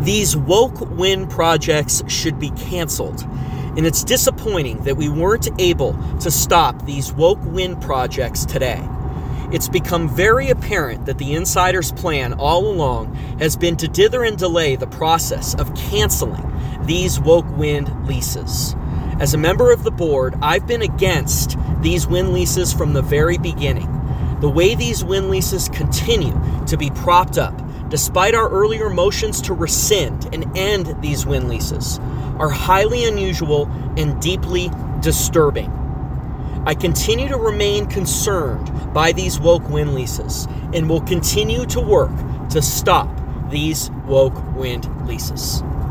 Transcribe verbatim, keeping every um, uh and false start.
These woke wind projects should be canceled, and it's disappointing that we weren't able to stop these woke wind projects today. It's become very apparent that the insiders' plan all along has been to dither and delay the process of canceling these woke wind leases. As a member of the board, I've been against these wind leases from the very beginning. The way these wind leases continue to be propped up, despite our earlier motions to rescind and end these wind leases, are highly unusual and deeply disturbing. I continue to remain concerned by these woke wind leases and will continue to work to stop these woke wind leases.